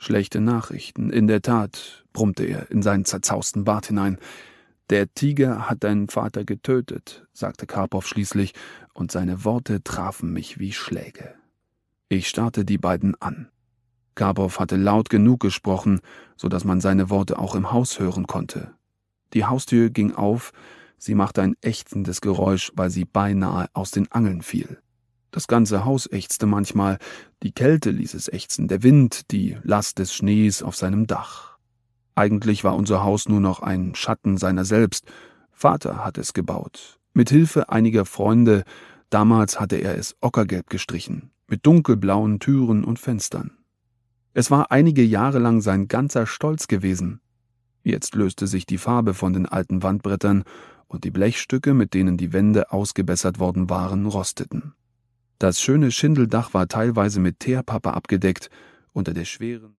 »Schlechte Nachrichten, in der Tat«, brummte er in seinen zerzausten Bart hinein. »Der Tiger hat deinen Vater getötet«, sagte Karpow schließlich, und seine Worte trafen mich wie Schläge. Ich starrte die beiden an. Karpow hatte laut genug gesprochen, so dass man seine Worte auch im Haus hören konnte. Die Haustür ging auf, sie machte ein ächzendes Geräusch, weil sie beinahe aus den Angeln fiel. Das ganze Haus ächzte manchmal, die Kälte ließ es ächzen, der Wind, die Last des Schnees auf seinem Dach. Eigentlich war unser Haus nur noch ein Schatten seiner selbst. Vater hatte es gebaut, mit Hilfe einiger Freunde. Damals hatte er es ockergelb gestrichen, mit dunkelblauen Türen und Fenstern. Es war einige Jahre lang sein ganzer Stolz gewesen. Jetzt löste sich die Farbe von den alten Wandbrettern und die Blechstücke, mit denen die Wände ausgebessert worden waren, rosteten. Das schöne Schindeldach war teilweise mit Teerpappe abgedeckt, unter der schweren